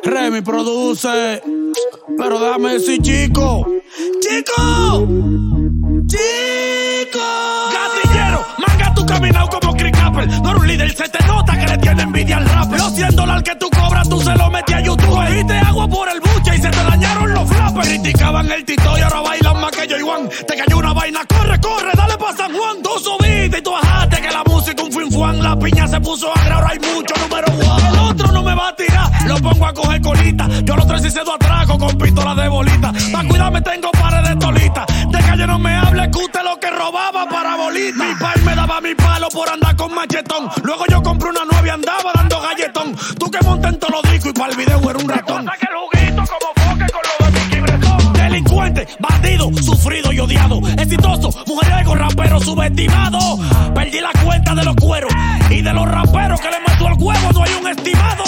Remy produce. Pero déjame decir, chico. ¡Chico! ¡Chico! Gatillero, manga tú caminado como Chris Capper. No eres un líder, se te nota que le tiene envidia al rap. Los $100 que tú cobras, tú se lo metí a YouTube. Bebiste agua por el buche y se te dañaron los flappers. Criticaban el Tito y ahora bailan más que yo y Juan. Te cayó una vaina, corre, corre, dale pa' San Juan. Tú subiste y tú bajaste que la música un fin-fuan. La piña se puso agra, ahora hay mucho número one. El otro no me va a tirar, lo pongo a coger colita. Yo los tres y cedo atraco con pistola de bolita. Pa' cuidarme tengo pares de tolita. De calle no me hable, que usted lo que robaba para bolita. Mi pai me daba mi palo por andar con machetón. Luego yo compré una nueva y andaba dando galletón. Tú que montas en todo lo disco y para el video era un ratón. Saca el juguito como foque con lo de Mickey Bretón. Delincuente, bandido, sufrido y odiado. Exitoso, mujeriego, rapero subestimado. Perdí la cuenta de los cueros y de los raperos que le mató el huevo no hay un estimado.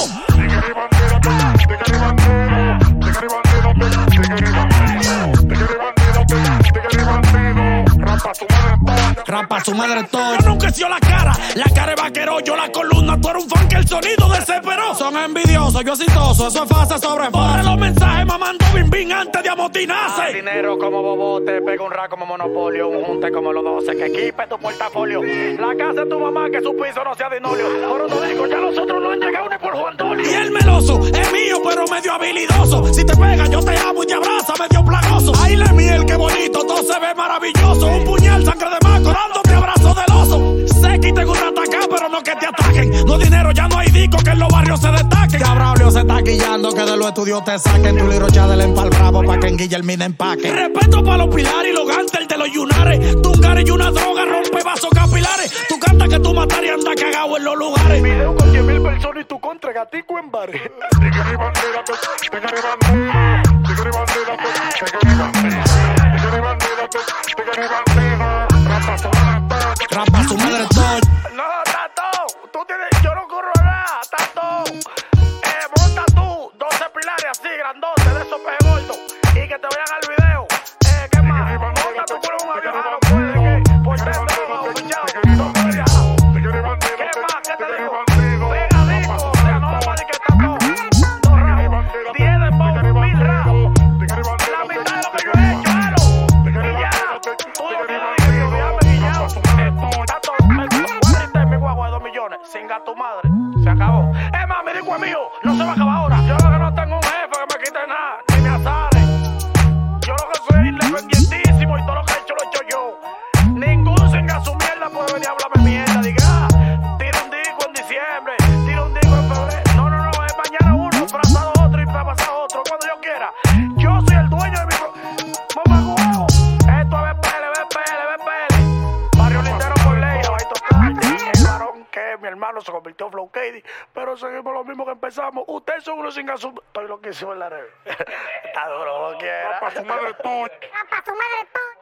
Rampa su madre todo. Yo nunca he sido la cara es vaquero, yo la columna. Tú eres un fan que el sonido desesperó. Son envidiosos, yo exitoso, eso es fácil sobre borre los mensajes mamando bim bim antes de amotinarse. Dinero como bobote, pega un rack como monopolio. Un junte como los 12, que equipe tu portafolio. La casa de tu mamá, que su piso no sea de nolio. Por otro digo, ya los otros no han llegado ni por Juan Dolio. Y el meloso es mío, pero medio habilidoso. Si te pega, yo te amo y te abraza, medio plagoso. Ay, la miel, qué bonito, todo se ve maravilloso. Un puñal, sangre de maco, dándote abrazo del oso. Sé que te gusta atacar, pero no que te ataquen. No dinero, ya no hay disco que en los barrios se destaquen. Que Braulio se está guillando, que de los estudios te saquen. Tu libro ya del empal bravo, pa' que en Guillermina empaque. Respeto pa' los pilares y los gantes de los yunares. Tungares y una droga, rompe vasos capilares. Tú cantas que tú matar y anda cagado en los lugares. Video con 10,000 personas y tú contra gatico en bares. Rampa su madre todo. No, Tato, tú tienes, yo no corro nada, Tato. Monta tú 12 pilares así, grandotes, de esos pejes gordos, y que te vayan al video. ¿Qué más? Monta tú por un avión, no puede, que por dentro, oficiado, no puede viajar. ¿Qué más? ¿Qué te digo? Pegadico, o sea, no vamos a decir que está todo raro. 10 de poco, 1000 rajos. La mitad de lo que yo he hecho, claro. Y ya, tú lo tienes dicho, ya me guillado. Tato, me guardé mi guagua de 2 millones, singa tu madre, se acabó. Más, mi disco es mío, no se va a acabar ahora. Yo lo que no tengo un jefe que me quite nada, ni me azare. Yo lo que soy independientísimo y todo lo que he hecho lo he hecho yo. Ningún singa su mierda puede venir a hablarme mierda. Diga, tira un disco en diciembre, tira un disco en febrero. No, no, no, es mañana uno, pasado otro y pasado otro, cuando yo quiera. Yo soy el dueño de mi mamá huevo. Esto es BPL. Barrio Lindero por ley, no hay tocar. El varón que mi hermano se convirtió en Flow Katie, pero seguimos lo mismo que empezamos. Ustedes son unos singas. Estoy loquísimo en la red. Está duro, como quiera. Rapa su madre todo.